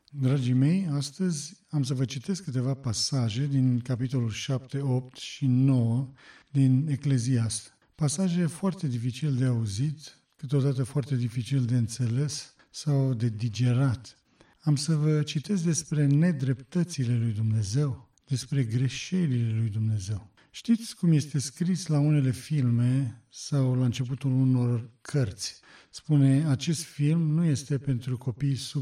Dragii mei, astăzi am să vă citesc câteva pasaje din capitolul 7, 8 și 9 din Ecleziast. Pasaje foarte dificil de auzit, câteodată foarte dificil de înțeles sau de digerat. Am să vă citesc despre nedreptățile lui Dumnezeu, despre greșelile lui Dumnezeu. Știți cum este scris la unele filme sau la începutul unor cărți? Spune, acest film nu este pentru copii sub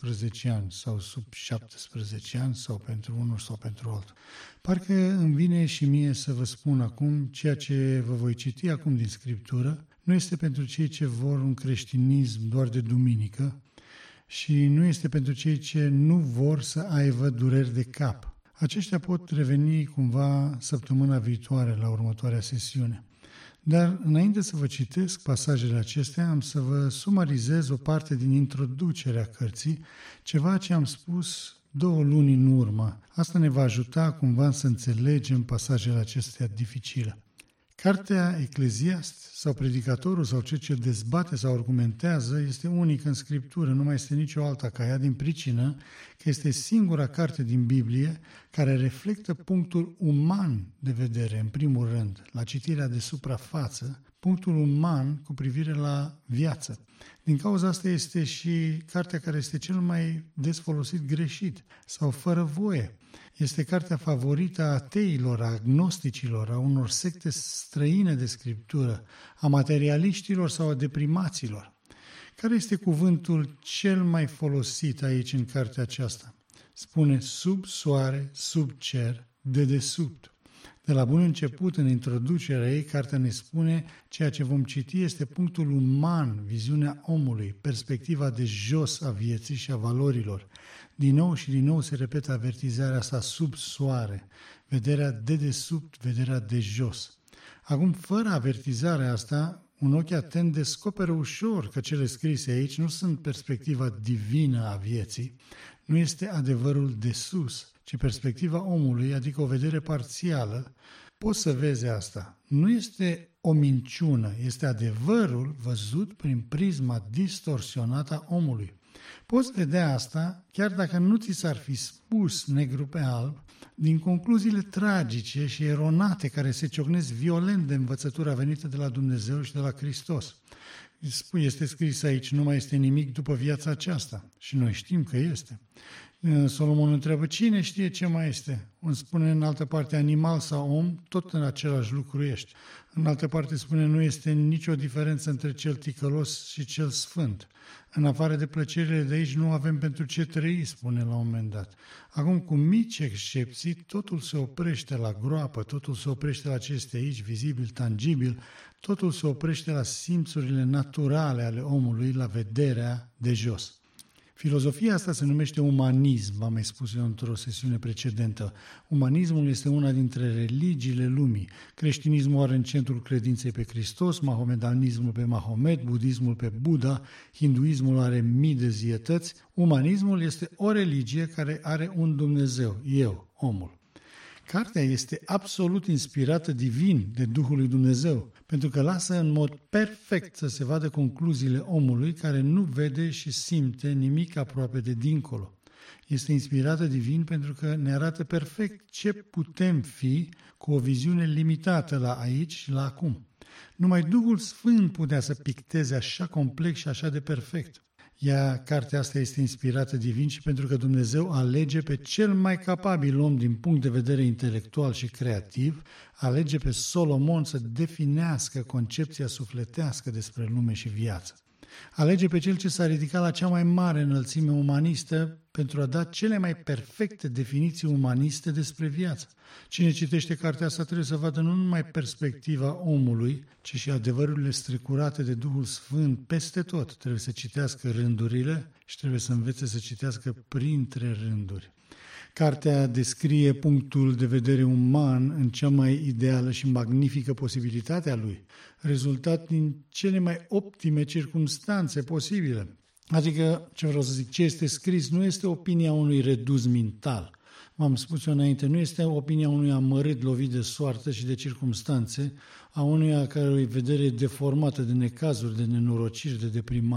16 ani sau sub 17 ani sau pentru unul sau pentru altul. Parcă îmi vine și mie să vă spun acum ceea ce vă voi citi acum din Scriptură, nu este pentru cei ce vor un creștinism doar de duminică și nu este pentru cei ce nu vor să aibă dureri de cap. Aceștia pot reveni cumva săptămâna viitoare la următoarea sesiune. Dar înainte să vă citesc pasajele acestea, am să vă sumarizez o parte din introducerea cărții, ceva ce am spus 2 luni în urmă. Asta ne va ajuta cumva să înțelegem pasajele acestea dificile. Cartea Ecleziast sau predicatorul sau cel ce dezbate sau argumentează este unic în Scriptură, nu mai este nicio alta ca ea din pricină că este singura carte din Biblie care reflectă punctul uman de vedere, în primul rând, la citirea de suprafață, punctul uman cu privire la viață. Din cauza asta este și cartea care este cel mai des folosit greșit sau fără voie. Este cartea favorită a ateilor, a agnosticilor, a unor secte străine de Scriptură, a materialiștilor sau a deprimaților. Care este cuvântul cel mai folosit aici în cartea aceasta? Spune sub soare, sub cer, dedesubt. De la bun început, în introducerea ei, cartea ne spune ceea ce vom citi este punctul uman, viziunea omului, perspectiva de jos a vieții și a valorilor. Din nou și din nou se repetă avertizarea asta sub soare, vederea de desubt, vederea de jos. Acum, fără avertizarea asta, un ochi atent descoperă ușor că cele scrise aici nu sunt perspectiva divină a vieții, nu este adevărul de sus, ci perspectiva omului, adică o vedere parțială. Poți să vezi asta. Nu este o minciună, este adevărul văzut prin prisma distorsionată a omului. Poți vedea asta chiar dacă nu ți s-ar fi spus negru pe alb, din concluziile tragice și eronate care se ciocnesc violent de învățătura venită de la Dumnezeu și de la Hristos. Este scris aici, nu mai este nimic după viața aceasta. Și noi știm că este. Solomon întreabă, cine știe ce mai este? Îmi spune în altă parte animal sau om, tot în același lucru ești. În altă parte spune, nu este nicio diferență între cel ticălos și cel sfânt. În afară de plăcerile de aici nu avem pentru ce trăi, spune la un moment dat. Acum, cu mici excepții, totul se oprește la groapă, totul se oprește la ce este aici, vizibil, tangibil, totul se oprește la simțurile naturale ale omului, la vederea de jos. Filozofia asta se numește umanism, am mai spus eu într-o sesiune precedentă. Umanismul este una dintre religiile lumii. Creștinismul are în centrul credinței pe Hristos, mahomedanismul pe Mahomet, budismul pe Buddha, hinduismul are mii de zietăți. Umanismul este o religie care are un Dumnezeu, eu, omul. Cartea este absolut inspirată divin de Duhul lui Dumnezeu, pentru că lasă în mod perfect să se vadă concluziile omului care nu vede și simte nimic aproape de dincolo. Este inspirată divin pentru că ne arată perfect ce putem fi cu o viziune limitată la aici și la acum. Numai Duhul Sfânt putea să picteze așa complex și așa de perfect. Cartea asta este inspirată divin și pentru că Dumnezeu alege pe cel mai capabil om din punct de vedere intelectual și creativ, alege pe Solomon să definească concepția sufletească despre lume și viață. Alege pe cel ce s-a ridicat la cea mai mare înălțime umanistă pentru a da cele mai perfecte definiții umaniste despre viață. Cine citește cartea asta trebuie să vadă nu numai perspectiva omului, ci și adevărurile strecurate de Duhul Sfânt peste tot. Trebuie să citească rândurile și trebuie să învețe să citească printre rânduri. Cartea descrie punctul de vedere uman în cea mai ideală și magnifică posibilitate a lui, rezultat din cele mai optime circumstanțe posibile. Adică, ce vreau să zic, ce este scris nu este opinia unui redus mental. V-am spus eu înainte, nu este opinia unui amărât lovit de soartă și de circumstanțe, a unuia care o vedere deformată de necazuri, de nenorociri, de deprimare.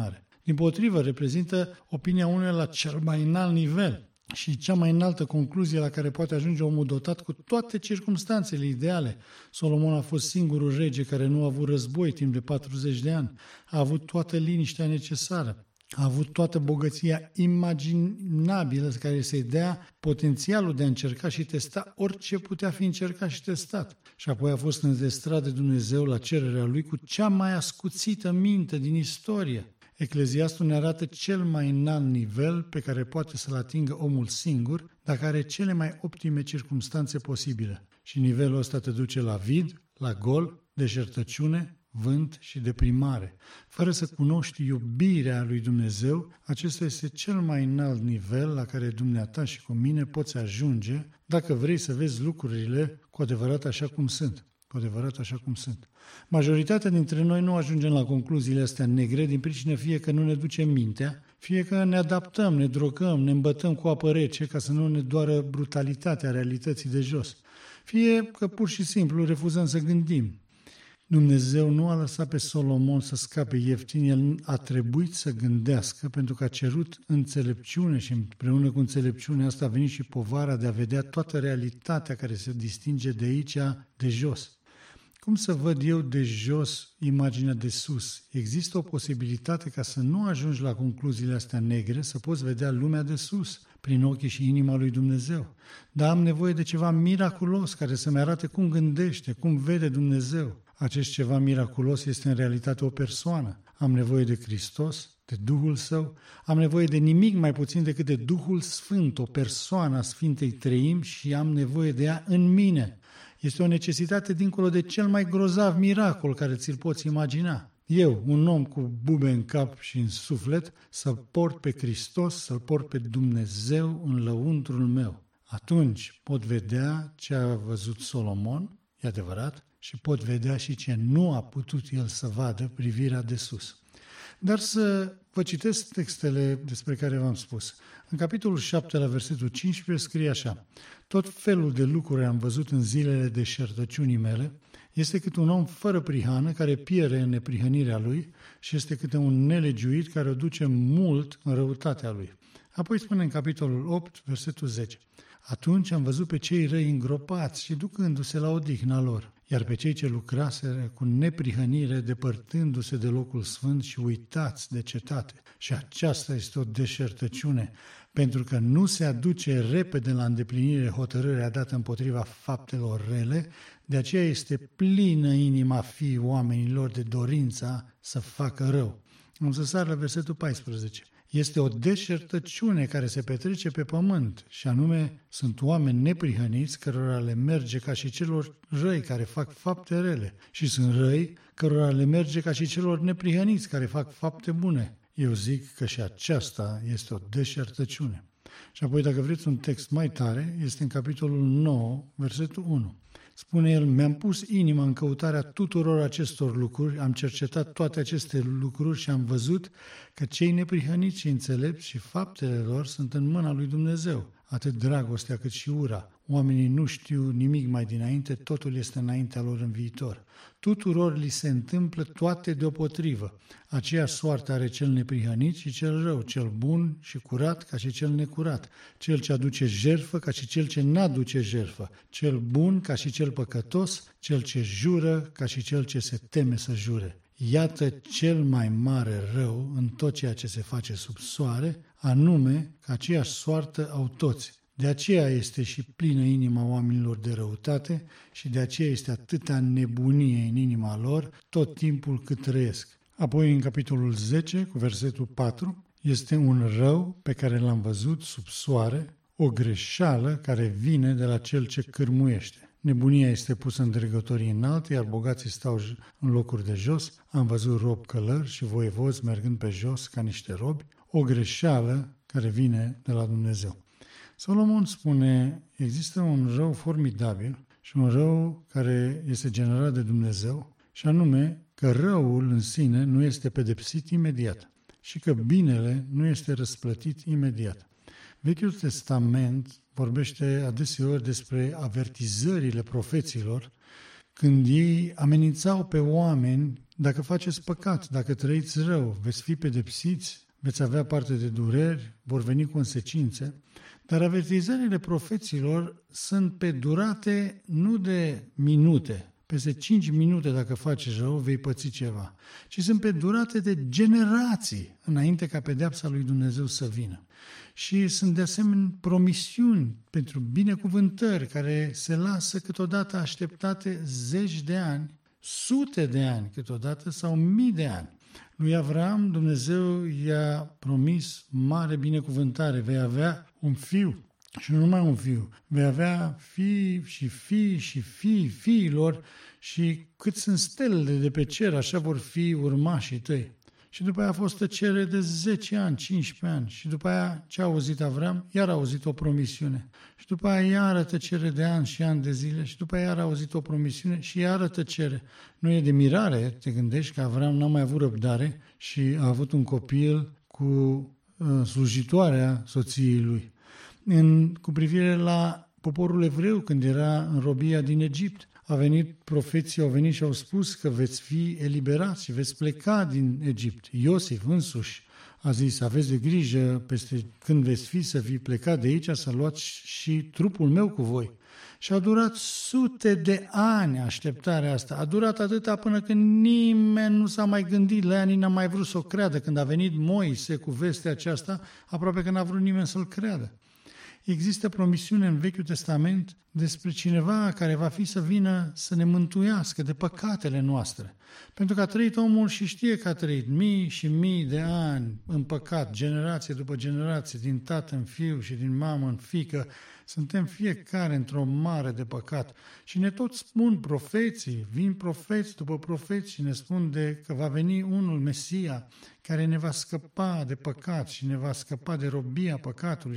Dimpotrivă, reprezintă opinia unuia la cel mai înalt nivel și cea mai înaltă concluzie la care poate ajunge omul dotat cu toate circumstanțele ideale. Solomon a fost singurul rege care nu a avut război timp de 40 de ani. A avut toată liniștea necesară. A avut toată bogăția imaginabilă care să-i dea potențialul de a încerca și testa orice putea fi încercat și testat. Și apoi a fost înzestrat de Dumnezeu la cererea lui cu cea mai ascuțită minte din istorie. Ecleziastul ne arată cel mai înalt nivel pe care poate să-l atingă omul singur, dacă are cele mai optime circumstanțe posibile. Și nivelul ăsta te duce la vid, la gol, deșertăciune, vânt și deprimare. Fără să cunoști iubirea lui Dumnezeu, acesta este cel mai înalt nivel la care dumneata și cu mine poți ajunge dacă vrei să vezi lucrurile cu adevărat așa cum sunt. Cu adevărat așa cum sunt. Majoritatea dintre noi nu ajungem la concluziile astea negre din pricină fie că nu ne ducem mintea, fie că ne adaptăm, ne drogăm, ne îmbătăm cu apă rece ca să nu ne doară brutalitatea realității de jos, fie că pur și simplu refuzăm să gândim. Dumnezeu nu a lăsat pe Solomon să scape ieftin, el a trebuit să gândească pentru că a cerut înțelepciune și împreună cu înțelepciunea asta a venit și povara de a vedea toată realitatea care se distinge de aici, de jos. Cum să văd eu de jos imaginea de sus? Există o posibilitate ca să nu ajungi la concluziile astea negre, să poți vedea lumea de sus, prin ochii și inima lui Dumnezeu. Dar am nevoie de ceva miraculos care să-mi arate cum gândește, cum vede Dumnezeu. Acest ceva miraculos este în realitate o persoană. Am nevoie de Hristos, de Duhul Său, am nevoie de nimic mai puțin decât de Duhul Sfânt, o persoană a Sfintei Treimi și am nevoie de ea în mine. Este o necesitate dincolo de cel mai grozav miracol care ți-l poți imagina. Eu, un om cu bube în cap și în suflet, să-L port pe Hristos, să-L port pe Dumnezeu în lăuntrul meu. Atunci pot vedea ce a văzut Solomon, e adevărat, și pot vedea și ce nu a putut el să vadă, privirea de sus. Dar să vă citesc textele despre care v-am spus. În capitolul 7, la versetul 15, scrie așa: tot felul de lucruri am văzut în zilele deșertăciunii mele, este cât un om fără prihană care pierde în neprihănirea lui și este cât un nelegiuit care o duce mult în răutatea lui. Apoi spune în capitolul 8, versetul 10: atunci am văzut pe cei răi îngropați și ducându-se la odihna lor, iar pe cei ce lucraseră cu neprihănire depărtându-se de locul sfânt și uitați de cetate. Și aceasta este o deșertăciune, pentru că nu se aduce repede la îndeplinire hotărârea dată împotriva faptelor rele, de aceea este plină inima fiii oamenilor de dorința să facă rău. Am să sar la versetul 14. Este o deșertăciune care se petrece pe pământ și anume sunt oameni neprihăniți cărora le merge ca și celor răi care fac fapte rele și sunt răi cărora le merge ca și celor neprihăniți care fac fapte bune. Eu zic că și aceasta este o deșertăciune. Și apoi, dacă vreți un text mai tare, este în capitolul 9, versetul 1. Spune el: mi-am pus inima în căutarea tuturor acestor lucruri, am cercetat toate aceste lucruri și am văzut că cei neprihăniți și înțelepți și faptele lor sunt în mâna lui Dumnezeu. Atât dragostea cât și ura. Oamenii nu știu nimic mai dinainte, totul este înaintea lor în viitor. Tuturor li se întâmplă toate deopotrivă. Aceeași soartă are cel neprihănit și cel rău, cel bun și curat ca și cel necurat, cel ce aduce jertfă ca și cel ce n-aduce jertfă, cel bun ca și cel păcătos, cel ce jură ca și cel ce se teme să jure. Iată cel mai mare rău în tot ceea ce se face sub soare, anume că aceeași soartă au toți. De aceea este și plină inima oamenilor de răutate și de aceea este atâta nebunie în inima lor tot timpul cât trăiesc. Apoi în capitolul 10, cu versetul 4, este un rău pe care l-am văzut sub soare, o greșeală care vine de la cel ce cârmuiește. Nebunia este pusă în dregătorii înalte, iar bogații stau în locuri de jos. Am văzut robi călări și voievozi mergând pe jos ca niște robi, o greșeală care vine de la Dumnezeu. Solomon spune, există un rău formidabil și un rău care este generat de Dumnezeu, și anume că răul în sine nu este pedepsit imediat și că binele nu este răsplătit imediat. Vechiul Testament vorbește adeseori despre avertizările profeților când ei amenințau pe oameni: dacă faceți păcat, dacă trăiți rău, veți fi pedepsiți, veți avea parte de dureri, vor veni consecințe. Dar avertizările profeților sunt pe durate nu de minute, peste 5 minute dacă faci rău vei păți ceva, ci sunt pe durate de generații înainte ca pedeapsa lui Dumnezeu să vină. Și sunt de asemenea promisiuni pentru binecuvântări care se lasă câteodată așteptate zeci de ani, sute de ani câteodată sau mii de ani. Lui Avram Dumnezeu i-a promis mare binecuvântare, vei avea un fiu. Și nu numai un fiu, vei avea fii și fii și fii fiilor și cât sunt stelele de pe cer, așa vor fi urmașii tăi. Și după aia a fost tăcere de 10 ani, 15 ani. Și după aia ce a auzit Avram? Iar a auzit o promisiune. Și după aia iară tăcere de ani și ani de zile. Și după aia iar a auzit o promisiune și iară tăcere. Nu e de mirare, te gândești că Avram n-a mai avut răbdare și a avut un copil cu slujitoarea soției lui. Cu privire la poporul evreu, când era în robia din Egipt, profeții au venit și au spus că veți fi eliberați și veți pleca din Egipt. Iosif însuși a zis: aveți de grijă peste când veți fi să fi plecat de aici, să luați și trupul meu cu voi. Și a durat sute de ani așteptarea asta. A durat atâta până când nimeni nu s-a mai gândit la ea, nici n-a mai vrut să o creadă. Când a venit Moise cu vestea aceasta, aproape că n-a vrut nimeni să-l creadă. Există promisiune în Vechiul Testament despre cineva care va fi să vină să ne mântuiască de păcatele noastre. Pentru că a trăit omul și știe că a trăit mii și mii de ani în păcat, generație după generație, din tată în fiu și din mamă în fiică. Suntem fiecare într-o mare de păcat. Și ne tot spun profeții, vin profeți după profeți și ne spun că va veni unul, Mesia, care ne va scăpa de păcat și ne va scăpa de robia păcatului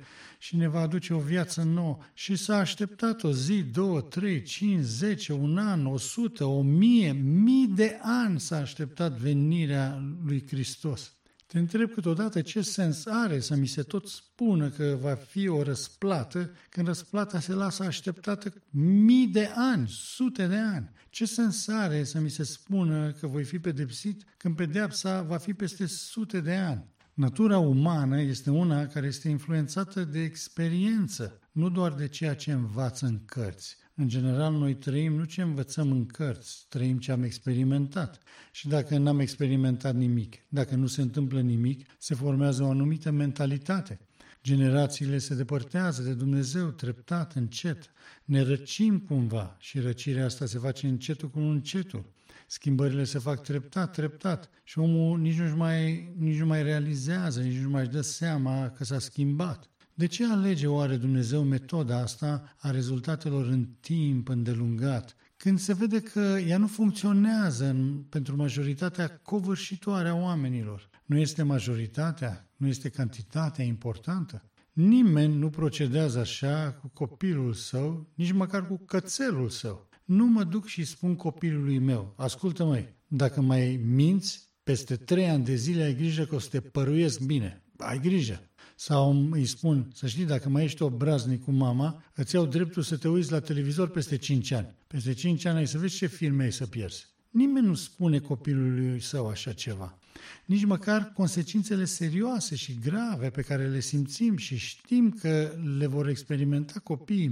și ne va aduce o viață nouă. Și s-a așteptat o zi, 2, 3, 5, 10, un an, 100, 1000, mii de ani s-a așteptat venirea lui Hristos. Te întreb câteodată ce sens are să mi se tot spună că va fi o răsplată, când răsplata se lasă așteptată mii de ani, sute de ani. Ce sens are să mi se spună că voi fi pedepsit când pedeapsa va fi peste sute de ani? Natura umană este una care este influențată de experiență, nu doar de ceea ce învață în cărți. În general, noi trăim nu ce învățăm în cărți, trăim ce am experimentat. Și dacă n-am experimentat nimic, dacă nu se întâmplă nimic, se formează o anumită mentalitate. Generațiile se depărtează de Dumnezeu treptat, încet. Ne răcim cumva și răcirea asta se face încetul cu încetul. Schimbările se fac treptat, treptat și omul nici nu mai realizează, nici nu mai dă seama că s-a schimbat. De ce alege oare Dumnezeu metoda asta a rezultatelor în timp îndelungat, când se vede că ea nu funcționează pentru majoritatea covârșitoare a oamenilor? Nu este majoritatea, nu este cantitatea importantă? Nimeni nu procedează așa cu copilul său, nici măcar cu cățelul său. Nu mă duc și spun copilului meu: ascultă măi, dacă mai minți, peste 3 ani de zile ai grijă că o să te păruiesc bine. Ai grijă. Sau îi spun: să știi, dacă mai ești obraznic cu mama, îți iau dreptul să te uiți la televizor peste 5 ani. Peste 5 ani ai să vezi ce filme ai să pierzi. Nimeni nu spune copilului său așa ceva. Nici măcar consecințele serioase și grave pe care le simțim și știm că le vor experimenta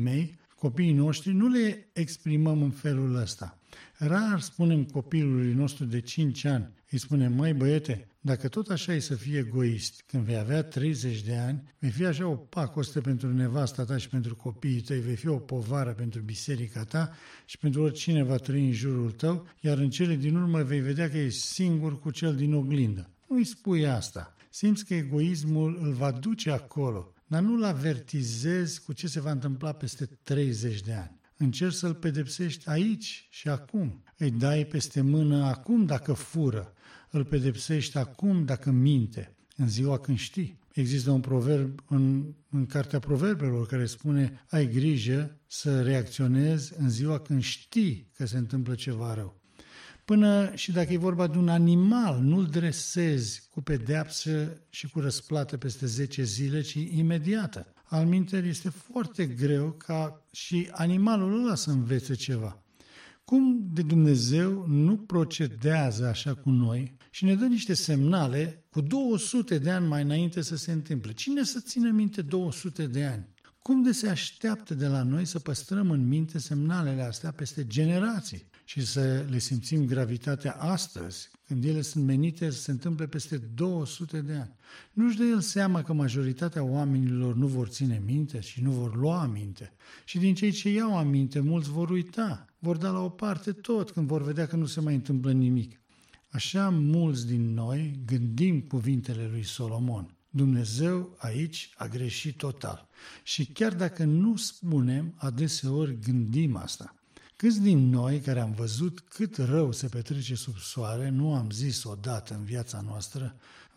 copiii noștri, nu le exprimăm în felul ăsta. Rar spunem copilului nostru de 5 ani, îi spunem: măi băiete, dacă tot așa e să fii egoist, când vei avea 30 de ani, vei fi așa o pacoste pentru nevasta ta și pentru copiii tăi, vei fi o povară pentru biserica ta și pentru oricine va trăi în jurul tău, iar în cele din urmă vei vedea că ești singur cu cel din oglindă. Nu îi spui asta. Simți că egoismul îl va duce acolo, dar nu-l avertizezi cu ce se va întâmpla peste 30 de ani. Încerci să-l pedepsești aici și acum. Îi dai peste mână acum dacă fură. Îl pedepsești acum dacă minte, în ziua când știi. Există un proverb în Cartea Proverbelor care spune: ai grijă să reacționezi în ziua când știi că se întâmplă ceva rău. Până și dacă e vorba de un animal, nu-l dresezi cu pedeapsă și cu răsplată peste 10 zile, ci imediată. Alminteri este foarte greu ca și animalul ăla să învețe ceva. Cum de Dumnezeu nu procedează așa cu noi și ne dă niște semnale cu 200 de ani mai înainte să se întâmple? Cine să țină minte 200 de ani? Cum de se așteaptă de la noi să păstrăm în minte semnalele astea peste generații și să le simțim gravitatea astăzi, când ele sunt menite să se întâmple peste 200 de ani? Nu-și dă el seama că majoritatea oamenilor nu vor ține minte și nu vor lua aminte. Și din cei ce iau aminte, mulți vor uita, vor da la o parte tot când vor vedea că nu se mai întâmplă nimic. Așa mulți din noi gândim cuvintele lui Solomon. Dumnezeu aici a greșit total. Și chiar dacă nu spunem, adeseori gândim asta. Câți din noi care am văzut cât rău se petrece sub soare, nu am zis odată în viața noastră,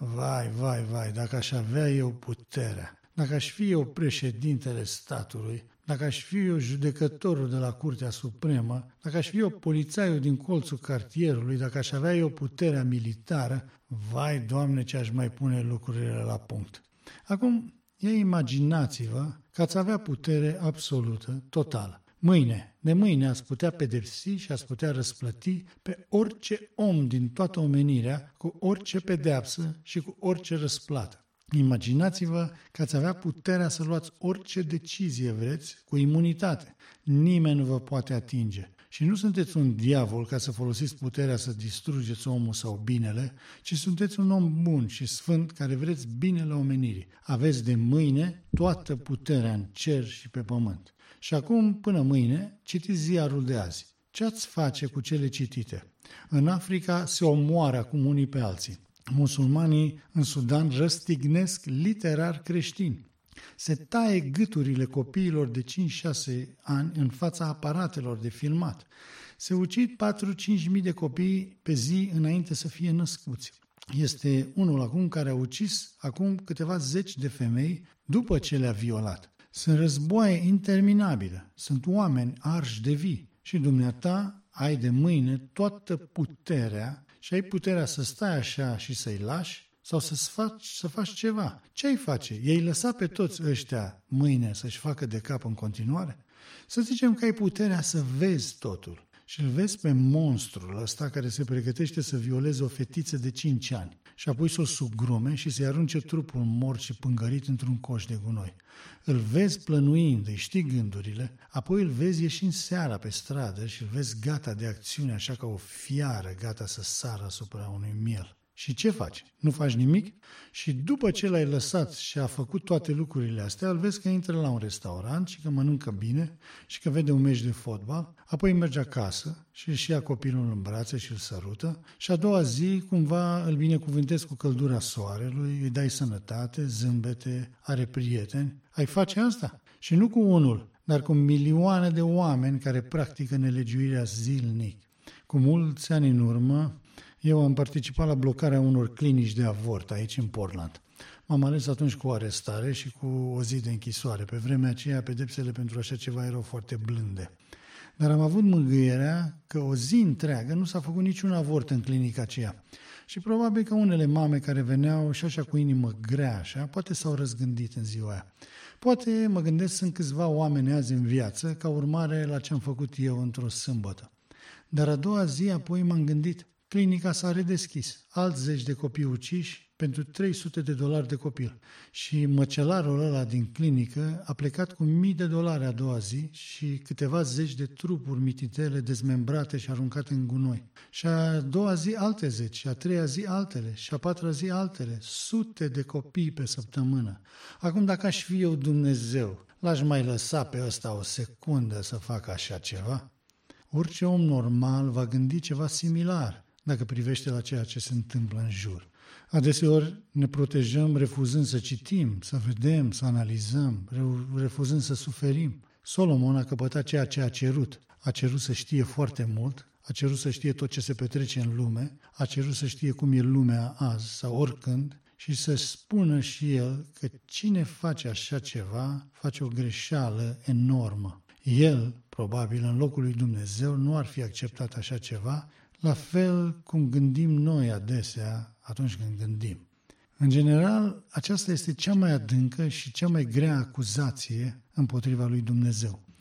vai, dacă aș avea eu puterea, dacă aș fi eu președintele statului, dacă aș fi eu judecătorul de la Curtea Supremă, dacă aș fi eu polițaiul din colțul cartierului, dacă aș avea eu puterea militară, vai, Doamne, ce aș mai pune lucrurile la punct. Acum, imaginați-vă că ați avea putere absolută, totală. De mâine ați putea pedepsi și ați putea răsplăti pe orice om din toată omenirea cu orice pedeapsă și cu orice răsplată. Imaginați-vă că ați avea puterea să luați orice decizie vreți cu imunitate. Nimeni nu vă poate atinge. Și nu sunteți un diavol ca să folosiți puterea să distrugeți omul sau binele, ci sunteți un om bun și sfânt care vreți binele omenirii. Aveți de mâine toată puterea în cer și pe pământ. Și acum, până mâine, citiți ziarul de azi. Ce ați face cu cele citite? În Africa se omoară acum unii pe alții. Musulmanii în Sudan răstignesc literar creștini. Se taie gâturile copiilor de 5-6 ani în fața aparatelor de filmat. Se ucid 4-5 mii de copii pe zi înainte să fie născuți. Este unul acum care a ucis acum câteva zeci de femei după ce le-a violat. Sunt războaie interminabile, sunt oameni arși de vii și dumneata ai de mâine toată puterea și ai puterea să stai așa și să-i lași sau să faci ceva. Ce ai face? I-ai lăsa pe toți ăștia mâine să-și facă de cap în continuare? Să zicem că ai puterea să vezi totul și îl vezi pe monstrul ăsta care se pregătește să violeze o fetiță de 5 ani și apoi să o sugrume și să-i arunce trupul mort și pângărit într-un coș de gunoi. Îl vezi plănuind, îi știi gândurile, apoi îl vezi ieșind seara pe stradă și îl vezi gata de acțiune, așa ca o fiară gata să sară asupra unui miel. Și ce faci? Nu faci nimic? Și după ce l-ai lăsat și a făcut toate lucrurile astea, îl vezi că intră la un restaurant și că mănâncă bine și că vede un meci de fotbal, apoi merge acasă și își ia copilul în brațe și îl sărută și a doua zi cumva îl binecuvântezi cu căldura soarelui, îi dai sănătate, zâmbete, are prieteni. Ai face asta? Și nu cu unul, dar cu milioane de oameni care practică nelegiuirea zilnic. Cu mulți ani în urmă, eu am participat la blocarea unor clinici de avort aici în Portland. M-am ales atunci cu o arestare și cu o zi de închisoare. Pe vremea aceea, pedepsele pentru așa ceva erau foarte blânde. Dar am avut mângâierea că o zi întreagă nu s-a făcut niciun avort în clinica aceea. Și probabil că unele mame care veneau și așa cu inimă grea, așa, poate s-au răzgândit în ziua aia. Poate, mă gândesc, sunt câțiva oameni azi în viață ca urmare la ce am făcut eu într-o sâmbătă. Dar a doua zi apoi m-am gândit, clinica s-a redeschis, alți 10 de copii uciși pentru $300 de copil. Și măcelarul ăla din clinică a plecat cu $1.000 a doua zi și câteva zeci de trupuri mititele dezmembrate și aruncate în gunoi. Și a doua zi alte 10, și a treia zi altele, și a patra zi altele, sute de copii pe săptămână. Acum dacă aș fi eu Dumnezeu, l-aș mai lăsa pe ăsta o secundă să facă așa ceva? Orice om normal va gândi ceva similar dacă privește la ceea ce se întâmplă în jur. Adeseori ne protejăm refuzând să citim, să vedem, să analizăm, refuzând să suferim. Solomon a căpătat ceea ce a cerut. A cerut să știe foarte mult, a cerut să știe tot ce se petrece în lume, a cerut să știe cum e lumea azi sau oricând și să spună și el că cine face așa ceva face o greșeală enormă. El, probabil, în locul lui Dumnezeu, nu ar fi acceptat așa ceva, la fel cum gândim noi adesea atunci când gândim. În general, aceasta este cea mai adâncă și cea mai grea acuzație împotriva lui Dumnezeu.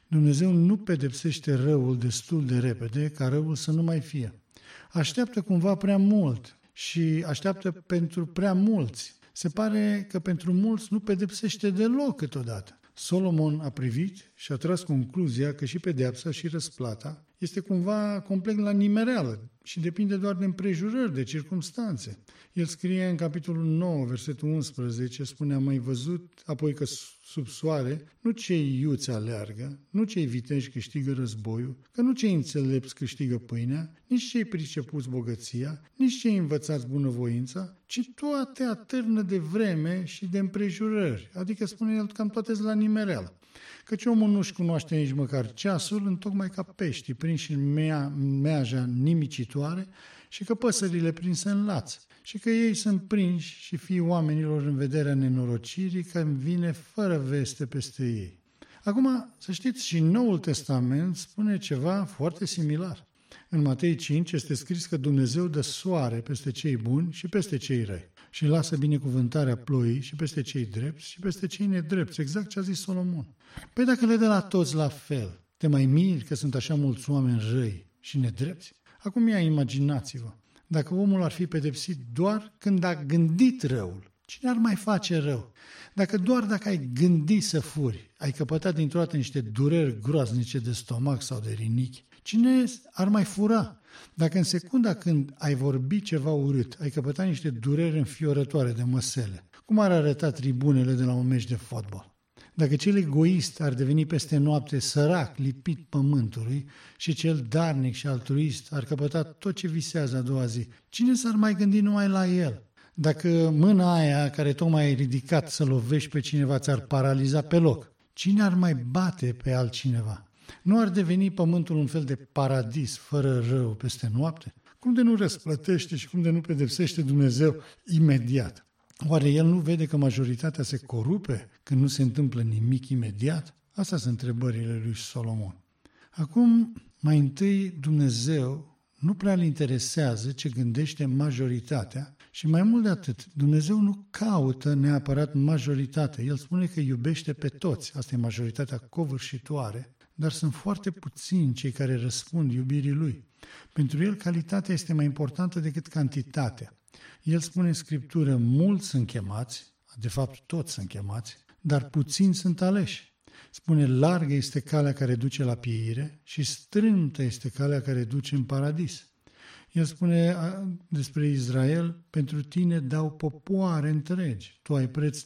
Dumnezeu nu pedepsește răul destul de repede ca răul să nu mai fie. Așteaptă cumva prea mult și așteaptă pentru prea mulți. Se pare că pentru mulți nu pedepsește deloc câteodată. Solomon a privit și a tras concluzia că și pedeapsa și răsplata este cumva complet la nimereală și depinde doar de împrejurări, de circumstanțe. El scrie în capitolul 9, versetul 11, spune: am mai văzut apoi că sub soare nu cei iuți aleargă, nu cei viteji câștigă războiul, că nu cei înțelepți câștigă pâinea, nici cei pricepuți bogăția, nici cei învățați bunăvoința, ci toate atârnă de vreme și de împrejurări. Adică spune el cam toate la nimereală. Căci omul nu-și cunoaște nici măcar ceasul, întocmai ca peștii prinși în meaja nimicitoare și că păsările prinse în laț și că ei sunt prinși și fiii oamenilor în vederea nenorocirii când vine fără veste peste ei. Acum, să știți, și Noul Testament spune ceva foarte similar. În Matei 5 este scris că Dumnezeu dă soare peste cei buni și peste cei răi și lasă binecuvântarea ploii și peste cei drepți și peste cei nedrepți, exact ce a zis Solomon. Păi dacă le dă la toți la fel, te mai miri că sunt așa mulți oameni răi și nedrepți? Acum imaginați-vă, dacă omul ar fi pedepsit doar când a gândit răul, cine ar mai face rău? Dacă ai gândit să furi, ai căpătat dintr-o dată niște dureri groaznice de stomac sau de rinichi, cine ar mai fura? Dacă în secunda când ai vorbit ceva urât, ai căpătat niște dureri înfiorătoare de măsele, cum ar arăta tribunele de la un meci de fotbal? Dacă cel egoist ar deveni peste noapte sărac, lipit pământului, și cel darnic și altruist ar căpăta tot ce visează a doua zi, cine s-ar mai gândi numai la el? Dacă mâna aia care tocmai ai ridicat să lovești pe cineva ți-ar paraliza pe loc, cine ar mai bate pe altcineva? Nu ar deveni pământul un fel de paradis fără rău peste noapte? Cum de nu răsplătește și cum de nu pedepsește Dumnezeu imediat? Oare El nu vede că majoritatea se corupe când nu se întâmplă nimic imediat? Astea sunt întrebările lui Solomon. Acum, mai întâi, Dumnezeu nu prea îl interesează ce gândește majoritatea și mai mult de atât, Dumnezeu nu caută neapărat majoritatea. El spune că iubește pe toți, asta e majoritatea covârșitoare, dar sunt foarte puțini cei care răspund iubirii Lui. Pentru El, calitatea este mai importantă decât cantitatea. El spune în Scriptură, mulți sunt chemați, de fapt toți sunt chemați, dar puțini sunt aleși. Spune, largă este calea care duce la pieire și strâmtă este calea care duce în paradis. El spune despre Israel, pentru tine dau popoare întregi, tu ai preț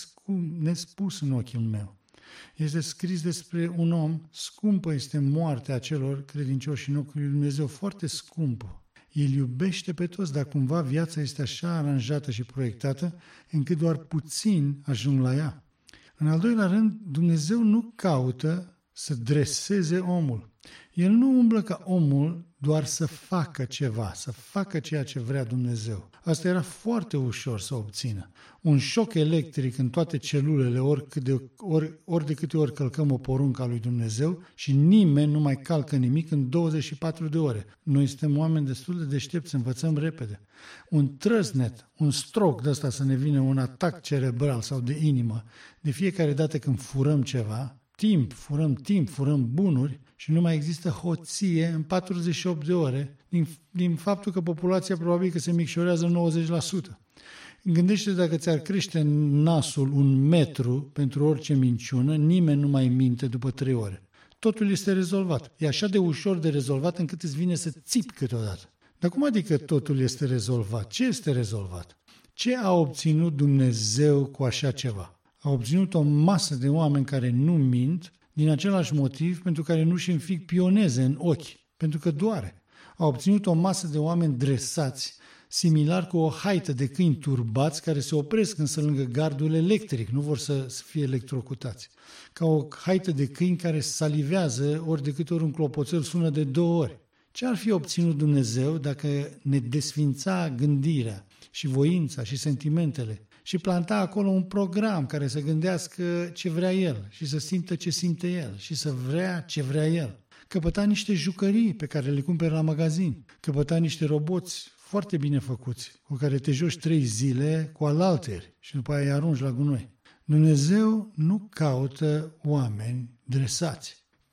nespus în ochiul meu. Este scris despre un om, scumpă este moartea celor credincioși în ochiul lui Dumnezeu, foarte scumpă. El iubește pe toți, dar cumva viața este așa aranjată și proiectată, încât doar puțini ajung la ea. În al doilea rând, Dumnezeu nu caută să dreseze omul. El nu umblă ca omul doar să facă ceva, să facă ceea ce vrea Dumnezeu. Asta era foarte ușor să obțină. Un șoc electric în toate celulele, ori de câte ori călcăm o poruncă a lui Dumnezeu și nimeni nu mai calcă nimic în 24 de ore. Noi suntem oameni destul de deștepți, învățăm repede. Un trăsnet, un stroke de ăsta să ne vină un atac cerebral sau de inimă, de fiecare dată când furăm ceva, furăm bunuri și nu mai există hoție în 48 de ore din faptul că populația probabil că se micșorează 90%. Gândește dacă ți-ar crește nasul 1 metru pentru orice minciună, nimeni nu mai minte după 3 ore. Totul este rezolvat. E așa de ușor de rezolvat încât îți vine să țipi câteodată. Dar cum adică totul este rezolvat? Ce este rezolvat? Ce a obținut Dumnezeu cu așa ceva? A obținut o masă de oameni care nu mint din același motiv pentru care nu-și înfig pioneze în ochi, pentru că doare. A obținut o masă de oameni dresați, similar cu o haită de câini turbați care se opresc însă lângă gardul electric, nu vor să fie electrocutați. Ca o haită de câini care salivează ori de câte ori un clopoțel sună de 2 ori. Ce ar fi obținut Dumnezeu dacă ne desfința gândirea și voința și sentimentele și planta acolo un program care să gândească ce vrea El și să simtă ce simte El și să vrea ce vrea El? Căpăta niște jucării pe care le cumperi la magazin, căpăta niște roboți foarte bine făcuți, cu care te joci 3 zile cu alalteri și după aia îi arunci la gunoi. Dumnezeu nu caută oameni dresați,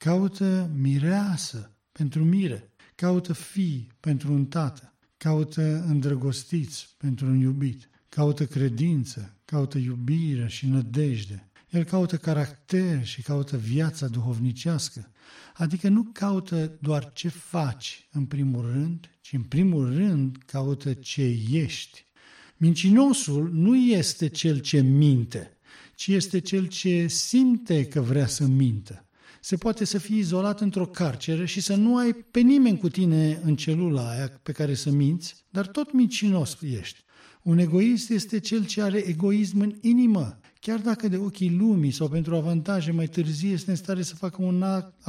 caută mireasă pentru mire, caută fii pentru un tată, caută îndrăgostiți pentru un iubit, caută credință, caută iubire și nădejde. El caută caracter și caută viața duhovnicească, adică nu caută doar ce faci în primul rând, ci în primul rând caută ce ești. Mincinosul nu este cel ce minte, ci este cel ce simte că vrea să mintă. Se poate să fii izolat într-o carceră și să nu ai pe nimeni cu tine în celula aia pe care să minți, dar tot mincinos ești. Un egoist este cel ce are egoism în inimă, chiar dacă de ochii lumii sau pentru avantaje mai târziu este în stare să facă un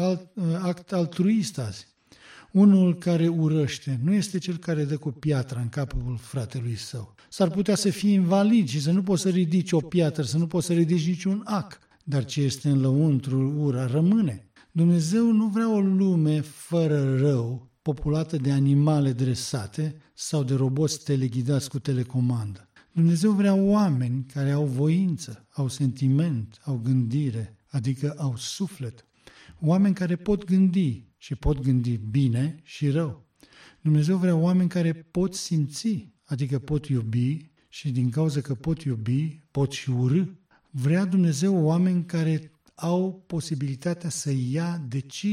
act altruist azi. Unul care urăște nu este cel care dă cu piatra în capul fratelui său. S-ar putea să fii invalid și să nu poți să ridici o piatră, să nu poți să ridici niciun ac, dar ce este în lăuntru ura rămâne. Dumnezeu nu vrea o lume fără rău, populată de animale dresate sau de roboți teleghidați cu telecomandă. Dumnezeu vrea oameni care au voință, au sentiment, au gândire, adică au suflet. Oameni care pot gândi și pot gândi bine și rău. Dumnezeu vrea oameni care pot simți, adică pot iubi și din cauza că pot iubi, pot și urâ. Vrea Dumnezeu oameni care au posibilitatea să ia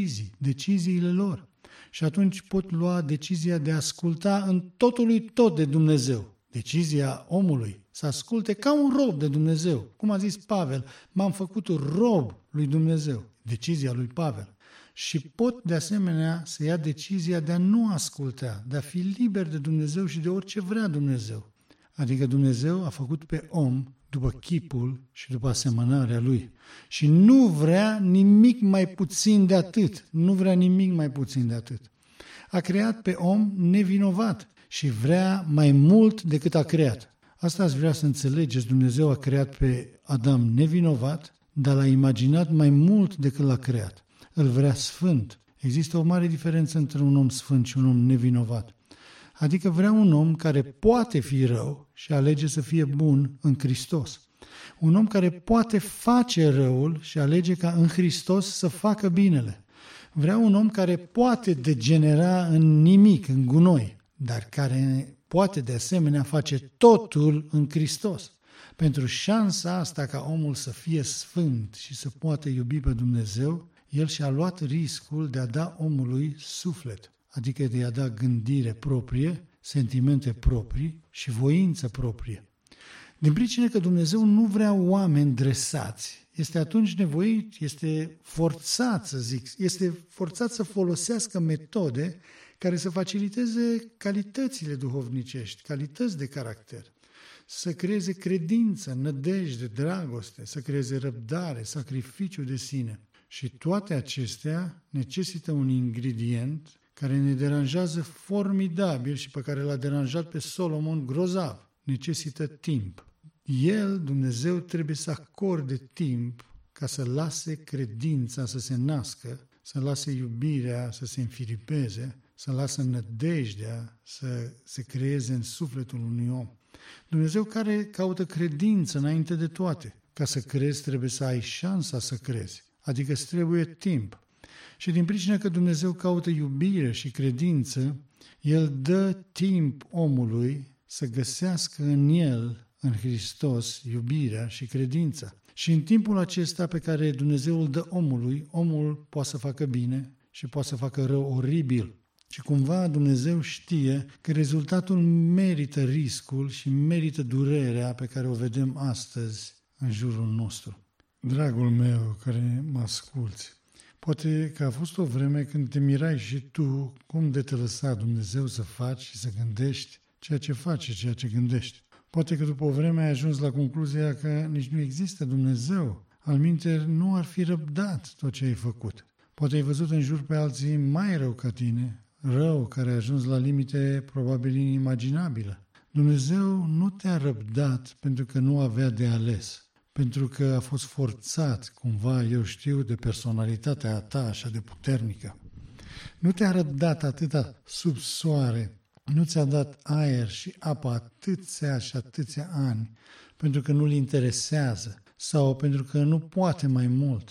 deciziile lor. Și atunci pot lua decizia de a asculta în totului tot de Dumnezeu. Decizia omului să asculte ca un rob de Dumnezeu. Cum a zis Pavel, m-am făcut rob lui Dumnezeu. Decizia lui Pavel. Și pot de asemenea să ia decizia de a nu asculta, de a fi liber de Dumnezeu și de orice vrea Dumnezeu. Adică Dumnezeu a făcut pe om după chipul și după asemănarea lui. Și nu vrea nimic mai puțin de atât. Nu vrea nimic mai puțin de atât. A creat pe om nevinovat și vrea mai mult decât a creat. Asta aș vrea să înțelegeți. Dumnezeu a creat pe Adam nevinovat, dar l-a imaginat mai mult decât l-a creat. Îl vrea sfânt. Există o mare diferență între un om sfânt și un om nevinovat. Adică vrea un om care poate fi rău și alege să fie bun în Hristos. Un om care poate face răul și alege ca în Hristos să facă binele. Vrea un om care poate degenera în nimic, în gunoi, dar care poate de asemenea face totul în Hristos. Pentru șansa asta ca omul să fie sfânt și să poată iubi pe Dumnezeu, el și-a luat riscul de a da omului suflet, adică de a da gândire proprie, sentimente proprii și voință proprie. Din pricină că Dumnezeu nu vrea oameni dresați, este atunci nevoit, este forțat să folosească metode care să faciliteze calitățile duhovnicești, calități de caracter, să creeze credință, nădejde, dragoste, să creeze răbdare, sacrificiu de sine. Și toate acestea necesită un ingredient care ne deranjează formidabil și pe care l-a deranjat pe Solomon grozav. Necesită timp. El, Dumnezeu, trebuie să acorde timp ca să lase credința să se nască, să lase iubirea să se înfiripeze, să lasă nădejdea să se creeze în sufletul unui om. Dumnezeu care caută credință înainte de toate. Ca să crezi trebuie să ai șansa să crezi, adică îți trebuie timp. Și din pricina că Dumnezeu caută iubire și credință, El dă timp omului să găsească în el, în Hristos, iubirea și credința. Și în timpul acesta pe care Dumnezeu îl dă omului, omul poate să facă bine și poate să facă rău oribil. Și cumva Dumnezeu știe că rezultatul merită riscul și merită durerea pe care o vedem astăzi în jurul nostru. Dragul meu care mă asculți, poate că a fost o vreme când te mirai și tu cum de te lăsa Dumnezeu să faci și să gândești ceea ce faci și ceea ce gândești. Poate că după o vreme ai ajuns la concluzia că nici nu există Dumnezeu, alminteri nu ar fi răbdat tot ce ai făcut. Poate ai văzut în jur pe alții mai rău ca tine, rău care a ajuns la limite probabil inimaginabile. Dumnezeu nu te-a răbdat pentru că nu avea de ales, pentru că a fost forțat, cumva, eu știu, de personalitatea ta așa de puternică. Nu te-a răbdat atâta sub soare, nu ți-a dat aer și apă atâția și atâția ani, pentru că nu-l interesează sau pentru că nu poate mai mult,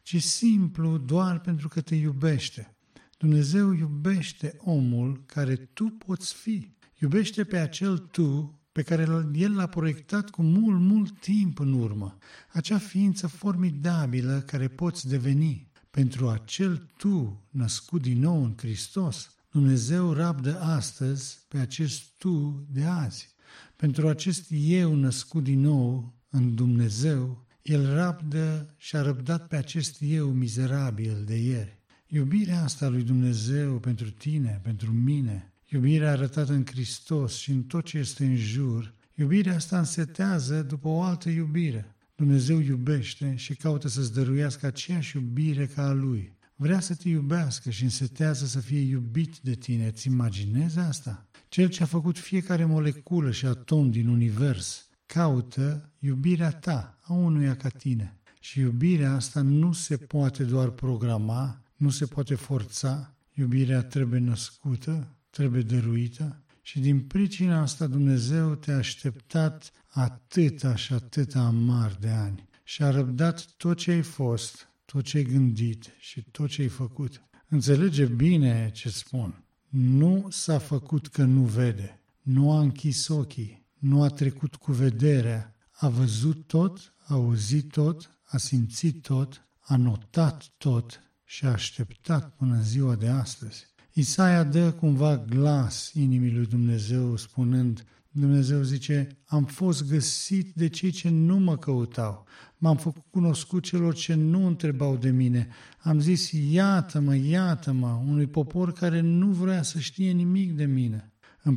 ci simplu doar pentru că te iubește. Dumnezeu iubește omul care tu poți fi. Iubește pe acel tu pe care El l-a proiectat cu mult, mult timp în urmă. Acea ființă formidabilă care poți deveni. Pentru acel tu născut din nou în Hristos, Dumnezeu rabdă astăzi pe acest tu de azi. Pentru acest eu născut din nou în Dumnezeu, El rabdă și a răbdat pe acest eu mizerabil de ieri. Iubirea asta lui Dumnezeu pentru tine, pentru mine, iubirea arătată în Hristos și în tot ce este în jur, iubirea asta însetează după o altă iubire. Dumnezeu iubește și caută să-ți dăruiască aceeași iubire ca a Lui. Vrea să te iubească și însetează să fie iubit de tine. Îți imaginezi asta? Cel ce a făcut fiecare moleculă și atom din univers caută iubirea ta, a unuia ca tine. Și iubirea asta nu se poate doar programa, nu se poate forța. Iubirea trebuie născută, trebuie dăruită. Și din pricina asta Dumnezeu te-a așteptat atâta și atâta amar de ani și a răbdat tot ce ai fost, tot ce ai gândit și tot ce ai făcut. Înțelege bine ce spun. Nu s-a făcut că nu vede, nu a închis ochii, nu a trecut cu vederea, a văzut tot, a auzit tot, a simțit tot, a notat tot și a așteptat până în ziua de astăzi. Isaia dă cumva glas inimii lui Dumnezeu spunând, Dumnezeu zice, am fost găsit de cei ce nu mă căutau, m-am făcut cunoscut celor ce nu întrebau de mine, am zis, iată-mă, unui popor care nu vrea să știe nimic de mine.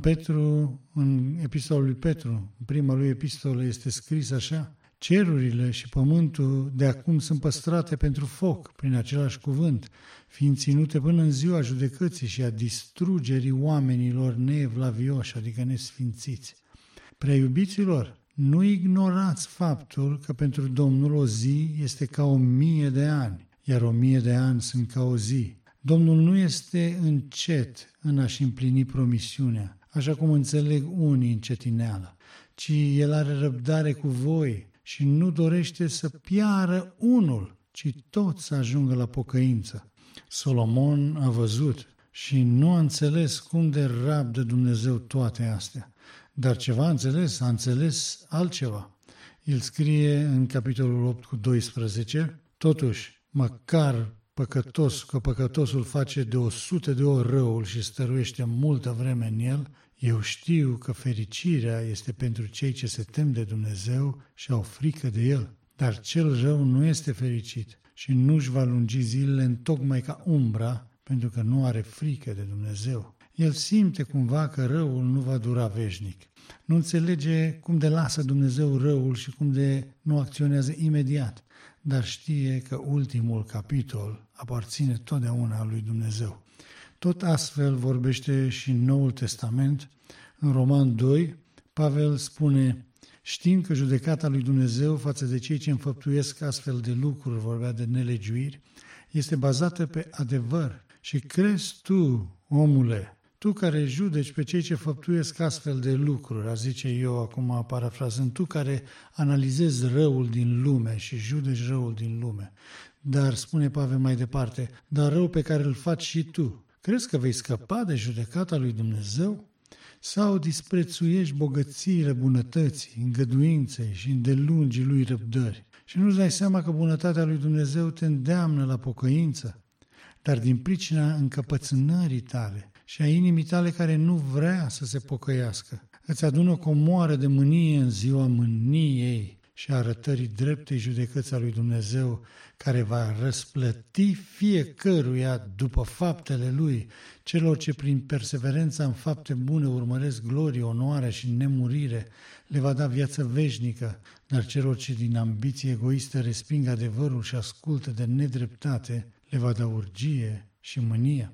În epistola lui Petru, în prima lui epistolă este scris așa, cerurile și pământul de acum sunt păstrate pentru foc, prin același cuvânt, fiind ținute până în ziua judecății și a distrugerii oamenilor neevlavioși, adică nesfințiți. Prea iubiților, nu ignorați faptul că pentru Domnul o zi este ca 1000 de ani, iar 1000 de ani sunt ca o zi. Domnul nu este încet în a-și împlini promisiunea, așa cum înțeleg unii încetineală, ci El are răbdare cu voi și nu dorește să piară unul, ci toți să ajungă la pocăință. Solomon a văzut și nu a înțeles cum de rabdă Dumnezeu toate astea. Dar ceva a înțeles altceva. El scrie în capitolul 8 cu 12, totuși, măcar păcătosul face de 100 de ori răul și stăruiește multă vreme în el, eu știu că fericirea este pentru cei ce se tem de Dumnezeu și au frică de El. Dar cel rău nu este fericit și nu-și va lungi zilele întocmai ca umbra, pentru că nu are frică de Dumnezeu. El simte cumva că răul nu va dura veșnic. Nu înțelege cum de lasă Dumnezeu răul și cum de nu acționează imediat, dar știe că ultimul capitol aparține totdeauna lui Dumnezeu. Tot astfel vorbește și în Noul Testament. În Roman 2, Pavel spune, știind că judecata lui Dumnezeu față de cei ce înfăptuiesc astfel de lucruri, vorbea de nelegiuiri, este bazată pe adevăr. Și crezi tu, omule, tu care judeci pe cei ce făptuiesc astfel de lucruri, a zice eu acum parafrazând, tu care analizezi răul din lume și judeci răul din lume. Dar, spune Pavel mai departe, dar rău pe care îl faci și tu, crezi că vei scăpa de judecata lui Dumnezeu? Sau disprețuiești bogățiile bunătății, îngăduinței și îndelungii lui răbdări și nu-ți dai seama că bunătatea lui Dumnezeu te îndeamnă la pocăință? Dar din pricina încăpățânării tale și a inimii tale care nu vrea să se pocăiască, îți adună o comoară de mânie în ziua mâniei și a arătării dreptei judecăți a lui Dumnezeu, care va răsplăti fiecăruia după faptele lui, celor ce prin perseverența în fapte bune urmăresc glorie, onoare și nemurire, le va da viață veșnică, dar celor ce din ambiție egoistă resping adevărul și ascultă de nedreptate, le va da urgie și mânie.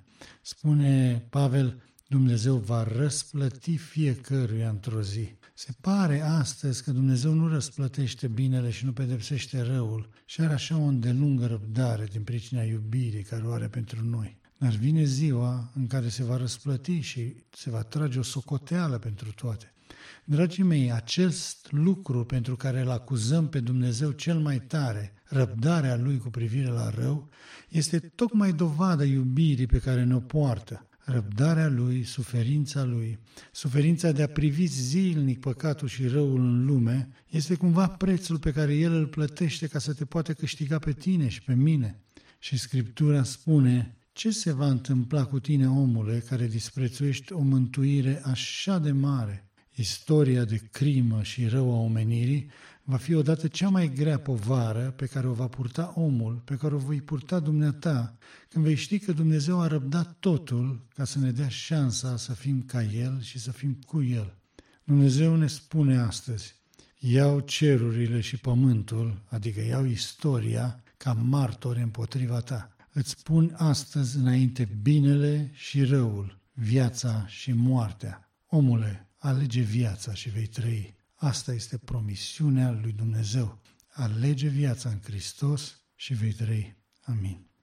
Spune Pavel, Dumnezeu va răsplăti fiecăruia într-o zi. Se pare astăzi că Dumnezeu nu răsplătește binele și nu pedepsește răul și are așa o îndelungă răbdare din pricina iubirii care o are pentru noi. Dar vine ziua în care se va răsplăti și se va trage o socoteală pentru toate. Dragii mei, acest lucru pentru care îl acuzăm pe Dumnezeu cel mai tare, răbdarea Lui cu privire la rău, este tocmai dovada iubirii pe care ne-o poartă. Răbdarea Lui, suferința de a privi zilnic păcatul și răul în lume, este cumva prețul pe care El îl plătește ca să te poată câștiga pe tine și pe mine. Și Scriptura spune: ce se va întâmpla cu tine, omule, care disprețuiești o mântuire așa de mare? Istoria de crimă și rău a omenirii va fi odată cea mai grea povară pe care o va purta omul, pe care o vei purta dumneata, când vei ști că Dumnezeu a răbdat totul ca să ne dea șansa să fim ca El și să fim cu El. Dumnezeu ne spune astăzi: iau cerurile și pământul, adică iau istoria, ca martori împotriva ta. Îți pun astăzi înainte binele și răul, viața și moartea. Omule, alege viața și vei trăi. Asta este promisiunea lui Dumnezeu. Alege viața în Hristos și vei trăi. Amin.